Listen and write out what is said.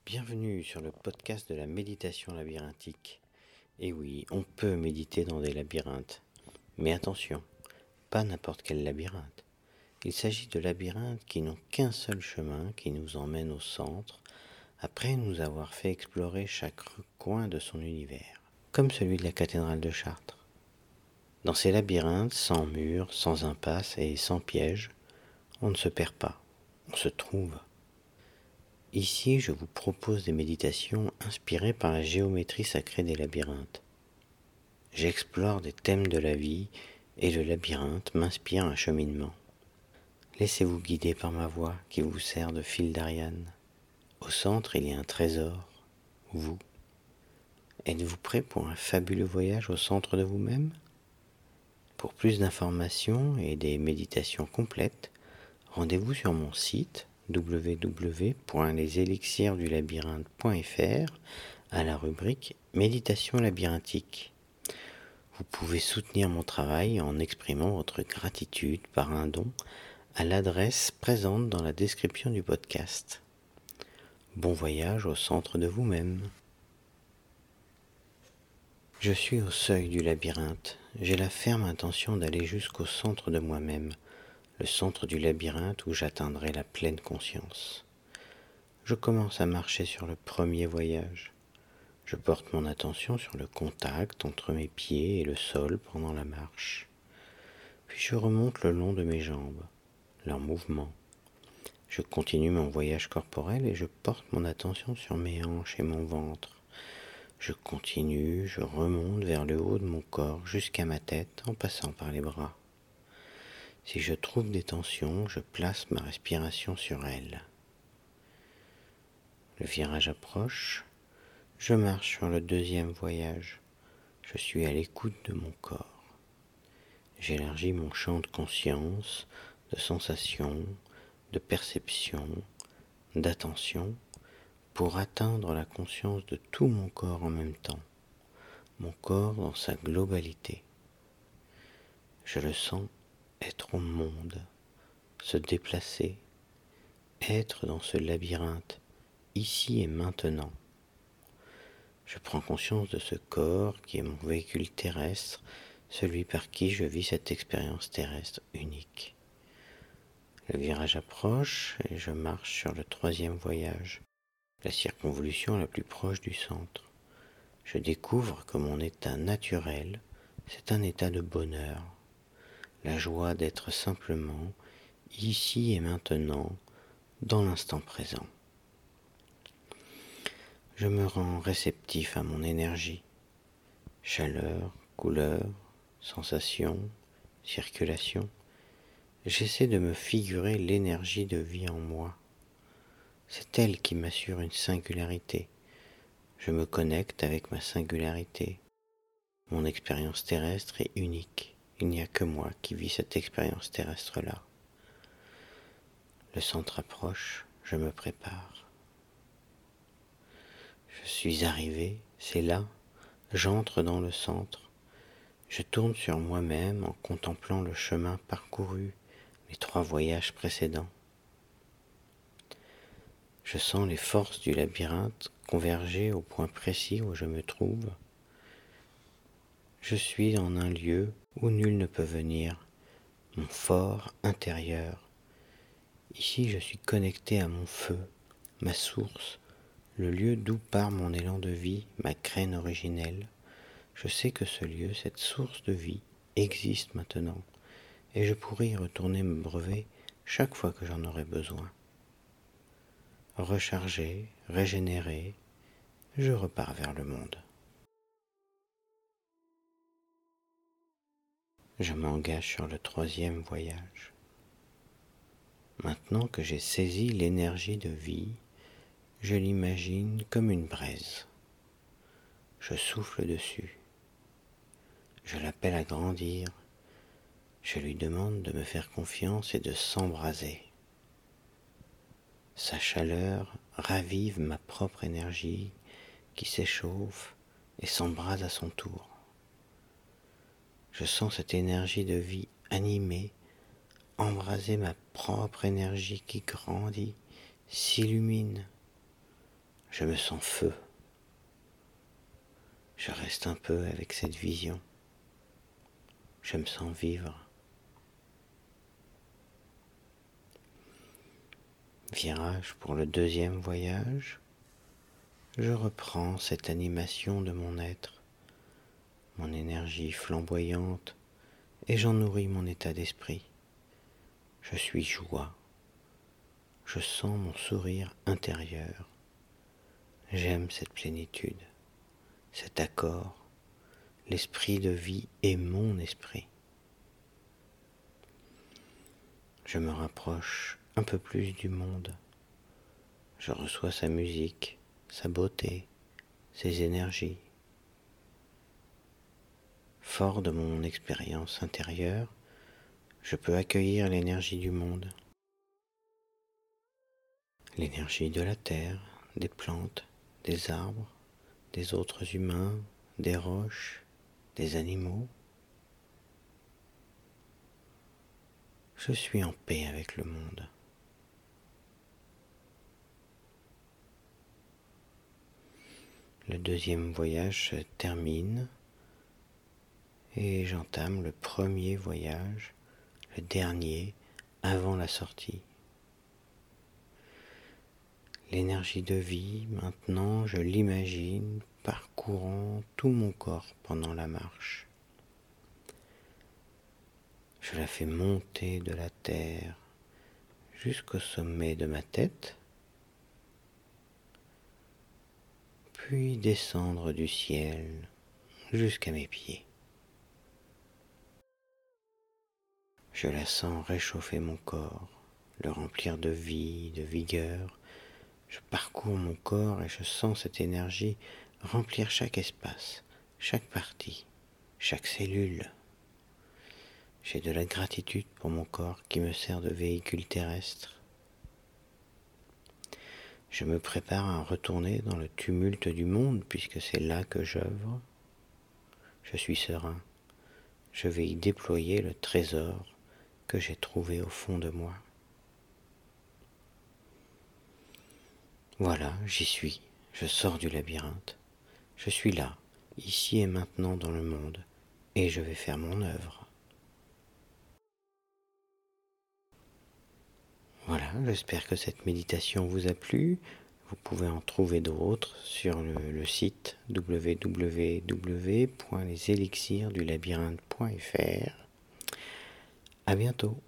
Bienvenue sur le podcast de la méditation labyrinthique. Et oui, on peut méditer dans des labyrinthes. Mais attention, pas n'importe quel labyrinthe. Il s'agit de labyrinthes qui n'ont qu'un seul chemin qui nous emmène au centre, après nous avoir fait explorer chaque coin de son univers, comme celui de la cathédrale de Chartres. Dans ces labyrinthes, sans murs, sans impasse et sans piège, on ne se perd pas, on se trouve. Ici, je vous propose des méditations inspirées par la géométrie sacrée des labyrinthes. J'explore des thèmes de la vie et le labyrinthe m'inspire un cheminement. Laissez-vous guider par ma voix qui vous sert de fil d'Ariane. Au centre, il y a un trésor, vous. Êtes-vous prêt pour un fabuleux voyage au centre de vous-même ? Pour plus d'informations et des méditations complètes, rendez-vous sur mon site www.leselixirsdulabyrinthe.fr à la rubrique Méditation labyrinthique. Vous pouvez soutenir mon travail en exprimant votre gratitude par un don à l'adresse présente dans la description du podcast. Bon voyage au centre de vous-même. Je suis au seuil du labyrinthe. J'ai la ferme intention d'aller jusqu'au centre de moi-même, le centre du labyrinthe où j'atteindrai la pleine conscience. Je commence à marcher sur le premier voyage. Je porte mon attention sur le contact entre mes pieds et le sol pendant la marche. Puis je remonte le long de mes jambes, leur mouvement. Je continue mon voyage corporel et je porte mon attention sur mes hanches et mon ventre. Je continue, je remonte vers le haut de mon corps jusqu'à ma tête en passant par les bras. Si je trouve des tensions, je place ma respiration sur elles. Le virage approche, je marche sur le deuxième voyage. Je suis à l'écoute de mon corps. J'élargis mon champ de conscience, de sensation, de perception, d'attention, pour atteindre la conscience de tout mon corps en même temps, mon corps dans sa globalité. Je le sens être au monde, se déplacer, être dans ce labyrinthe, ici et maintenant. Je prends conscience de ce corps qui est mon véhicule terrestre, celui par qui je vis cette expérience terrestre unique. Le virage approche et je marche sur le troisième voyage, la circonvolution la plus proche du centre. Je découvre que mon état naturel, c'est un état de bonheur, la joie d'être simplement ici et maintenant, dans l'instant présent. Je me rends réceptif à mon énergie, chaleur, couleur, sensation, circulation. J'essaie de me figurer l'énergie de vie en moi. C'est elle qui m'assure une singularité. Je me connecte avec ma singularité. Mon expérience terrestre est unique. Il n'y a que moi qui vis cette expérience terrestre-là. Le centre approche, je me prépare. Je suis arrivé, c'est là, j'entre dans le centre. Je tourne sur moi-même en contemplant le chemin parcouru, les 3 voyages précédents. Je sens les forces du labyrinthe converger au point précis où je me trouve. Je suis en un lieu où nul ne peut venir, mon fort intérieur. Ici, je suis connecté à mon feu, ma source, le lieu d'où part mon élan de vie, ma graine originelle. Je sais que ce lieu, cette source de vie, existe maintenant, et je pourrai y retourner me brever chaque fois que j'en aurai besoin. Rechargé, régénéré, je repars vers le monde. Je m'engage sur le troisième voyage. Maintenant que j'ai saisi l'énergie de vie, je l'imagine comme une braise. Je souffle dessus. Je l'appelle à grandir. Je lui demande de me faire confiance et de s'embraser. Sa chaleur ravive ma propre énergie qui s'échauffe et s'embrase à son tour. Je sens cette énergie de vie animer, embraser ma propre énergie qui grandit, s'illumine. Je me sens feu. Je reste un peu avec cette vision. Je me sens vivre. Virage pour le deuxième voyage. Je reprends cette animation de mon être, mon énergie flamboyante, et j'en nourris mon état d'esprit. Je suis joie. Je sens mon sourire intérieur. J'aime cette plénitude, cet accord. L'esprit de vie est mon esprit. Je me rapproche un peu plus du monde. Je reçois sa musique, sa beauté, ses énergies. Fort de mon expérience intérieure, je peux accueillir l'énergie du monde. L'énergie de la terre, des plantes, des arbres, des autres humains, des roches, des animaux. Je suis en paix avec le monde. Le deuxième voyage se termine et j'entame le premier voyage, le dernier, avant la sortie. L'énergie de vie, maintenant, je l'imagine parcourant tout mon corps pendant la marche. Je la fais monter de la terre jusqu'au sommet de ma tête, puis descendre du ciel jusqu'à mes pieds. Je la sens réchauffer mon corps, le remplir de vie, de vigueur. Je parcours mon corps et je sens cette énergie remplir chaque espace, chaque partie, chaque cellule. J'ai de la gratitude pour mon corps qui me sert de véhicule terrestre. Je me prépare à retourner dans le tumulte du monde puisque c'est là que j'œuvre. Je suis serein. Je vais y déployer le trésor que j'ai trouvé au fond de moi. Voilà, j'y suis. Je sors du labyrinthe. Je suis là, ici et maintenant dans le monde, et je vais faire mon œuvre. Voilà, j'espère que cette méditation vous a plu. Vous pouvez en trouver d'autres sur le site www.leselixirsdulabyrinthe.fr. À bientôt.